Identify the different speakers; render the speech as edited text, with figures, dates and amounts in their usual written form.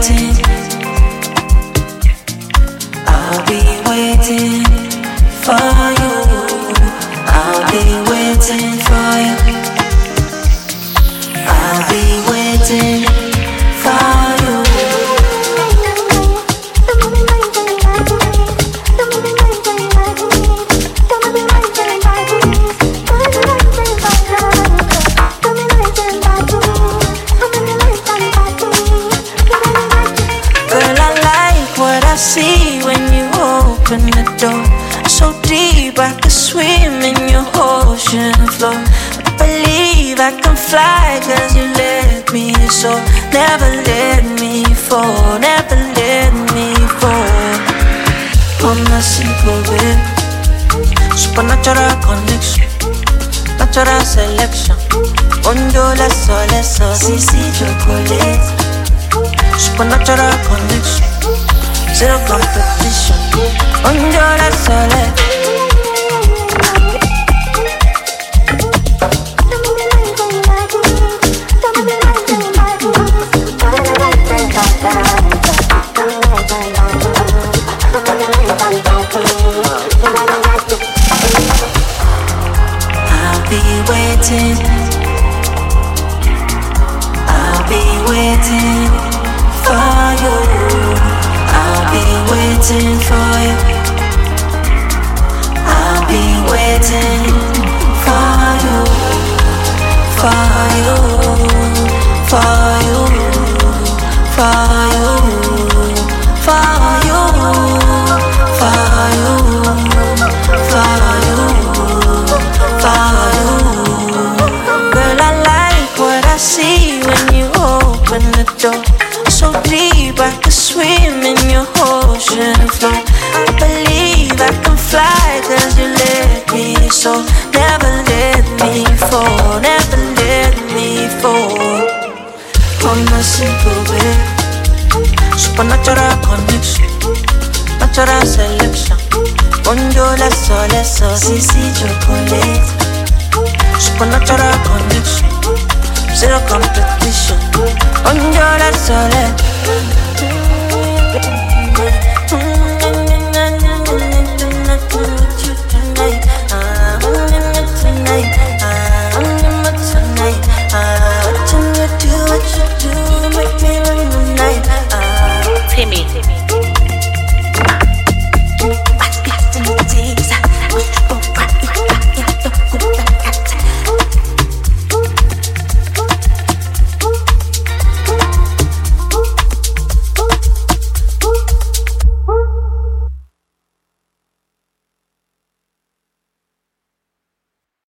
Speaker 1: waiting. I'll be waiting for you. I'll be waiting for you. I'll be waiting for you. Girl, I like what I see when you open the door. So deep I could swim in your ocean floor. I believe I can fly cause you let me so. Never let me fall, never let me fall. On a simple bit, supernatural connection, natural selection. Ondola soleso, sisi chocolate. Supernatural connection, zero competition. Ondola soleso. I'll be waiting. I'll be waiting for you. I'll be waiting for you. I'll be waiting for you. For you. For you. For you. For you. For you. For you. For you. Girl, I like what I see when you open the door. So deep I could swim in your ocean floor. I believe I can fly cause you let me so. Never let me fall, never let me fall. On a simple bed, supernatural connection, natural selection. Ondola soleso, sisi chocolate. Supernatural connection, zero competition. Ondola soleso.